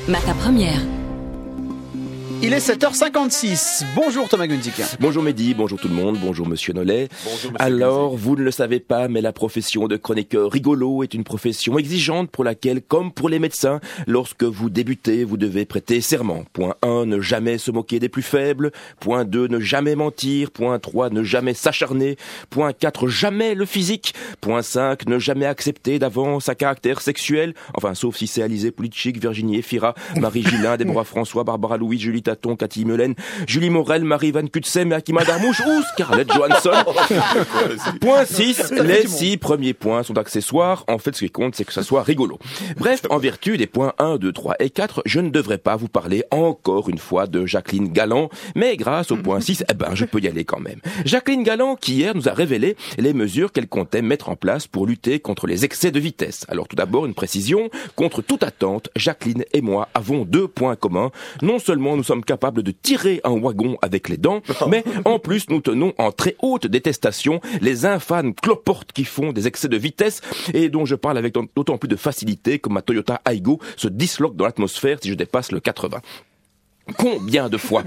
Matin Première. Il est 7h56. Bonjour Thomas Gunzik. Bonjour Mehdi, bonjour tout le monde, bonjour Monsieur Nollet. Bonjour, monsieur Alors, Gunzik. vous ne le savez pas, mais la profession de chroniqueur rigolo est une profession exigeante pour laquelle, comme pour les médecins, lorsque vous débutez, vous devez prêter serment. Point 1, ne jamais se moquer des plus faibles. Point 2, ne jamais mentir. Point 3, ne jamais s'acharner. Point 4, jamais le physique. Point 5, ne jamais accepter d'avance un caractère sexuel. Enfin, sauf si c'est Alizé Poulitchik, Virginie Efira, Marie Gillin, Déborah François, Barbara Louis, Julie Taton, Cathy Meulen, Julie Morel, Marie Van Kutsem, Akima Darmouche ou Scarlett Johansson. Point 6, les 6 premiers points sont accessoires. En fait, ce qui compte, c'est que ça soit rigolo. Bref, en vertu des points 1, 2, 3 et 4, je ne devrais pas vous parler encore une fois de Jacqueline Galland, mais grâce au point 6, je peux y aller quand même. Jacqueline Galland, qui hier nous a révélé les mesures qu'elle comptait mettre en place pour lutter contre les excès de vitesse. Alors tout d'abord, une précision, contre toute attente, Jacqueline et moi avons 2 points communs. Non seulement nous sommes capables de tirer un wagon avec les dents, mais en plus nous tenons en très haute détestation les infâmes cloportes qui font des excès de vitesse et dont je parle avec d'autant plus de facilité que ma Toyota Aygo se disloque dans l'atmosphère si je dépasse le 80. Combien de fois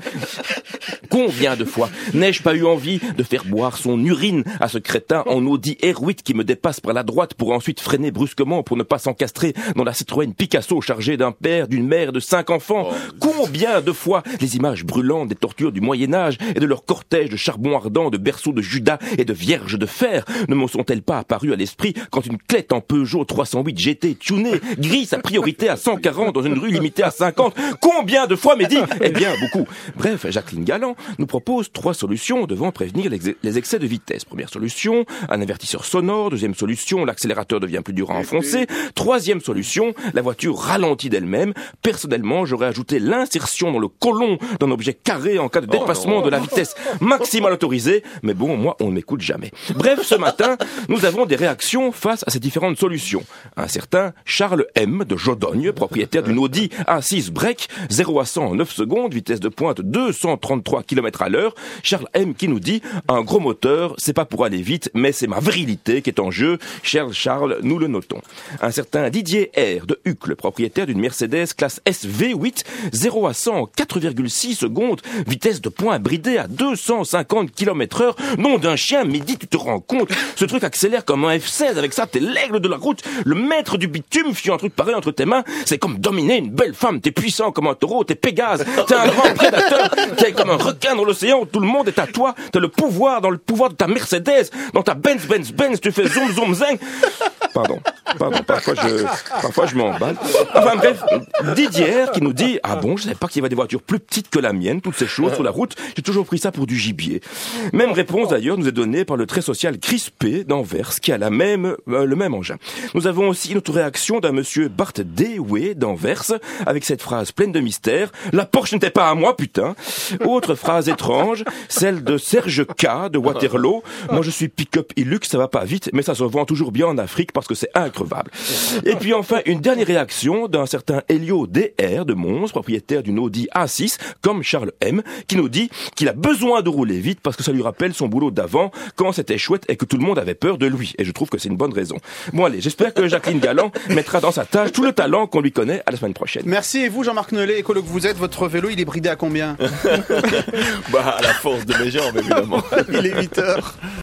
n'ai-je pas eu envie de faire boire son urine à ce crétin en Audi R8 qui me dépasse par la droite pour ensuite freiner brusquement pour ne pas s'encastrer dans la Citroën Picasso chargée d'un père, d'une mère, de 5 enfants. Combien de fois les images brûlantes des tortures du Moyen-Âge et de leur cortège de charbon ardent, de berceaux de Judas et de vierges de fer ne me sont-elles pas apparues à l'esprit quand une clette en Peugeot 308 GT tunée grille sa priorité à 140 dans une rue limitée à 50. Combien de fois, Mehdi? Eh bien, beaucoup. Bref, Jacqueline Galland nous propose 3 solutions devant prévenir les excès de vitesse. Première solution, un avertisseur sonore. Deuxième solution, l'accélérateur devient plus dur à enfoncer. Troisième solution, la voiture ralentit d'elle-même. Personnellement, j'aurais ajouté l'insertion dans le côlon d'un objet carré en cas de dépassement de la vitesse maximale autorisée. Mais bon, moi, on ne m'écoute jamais. Bref, ce matin, nous avons des réactions face à ces différentes solutions. Un certain Charles M. de Jodogne, propriétaire d'une Audi A6 Break, 0 à 100 en 9 secondes, vitesse de pointe 233 km à l'heure. Charles M qui nous dit, un gros moteur, c'est pas pour aller vite, mais c'est ma virilité qui est en jeu. Cher Charles, nous le notons. Un certain Didier R de Hucle, propriétaire d'une Mercedes classe SV8, 0 à 100 en 4,6 secondes, vitesse de pointe bridée à 250 km heure. Nom d'un chien, Mehdi, tu te rends compte? Ce truc accélère comme un F16, avec ça, t'es l'aigle de la route, le maître du bitume, fiant un truc pareil entre tes mains, c'est comme dominer une belle femme, t'es puissant comme un taureau, t'es Pégase. T'es un grand prédateur qui est comme un requin dans l'océan où tout le monde est à toi. T'as le pouvoir dans le pouvoir de ta Mercedes, dans ta Benz, tu fais zoom, zoom, zing. Pardon, parfois je m'emballe. Enfin bref, Didier qui nous dit, ah bon, je savais pas qu'il y avait des voitures plus petites que la mienne, toutes ces choses sur la route, j'ai toujours pris ça pour du gibier. Même réponse d'ailleurs nous est donnée par le très social Chris P d'Anvers qui a le même engin. Nous avons aussi une autre réaction d'un monsieur Bart Dewey d'Anvers avec cette phrase pleine de mystère, la Porsche n'était pas à moi, putain. Autre phrase étrange, celle de Serge K de Waterloo, moi je suis pick-up Hilux, ça va pas vite, mais ça se vend toujours bien en Afrique parce que c'est increvable. Et puis enfin, une dernière réaction d'un certain Elio DR de Mons, propriétaire d'une Audi A6, comme Charles M, qui nous dit qu'il a besoin de rouler vite parce que ça lui rappelle son boulot d'avant, quand c'était chouette et que tout le monde avait peur de lui. Et je trouve que c'est une bonne raison. Bon allez, j'espère que Jacqueline Galland mettra dans sa tâche tout le talent qu'on lui connaît. À la semaine prochaine. Merci. Et vous, Jean-Marc Nollet, écolo que vous êtes, votre vélo, il est bridé à combien? À la force de mes jambes, évidemment. Il est 8h.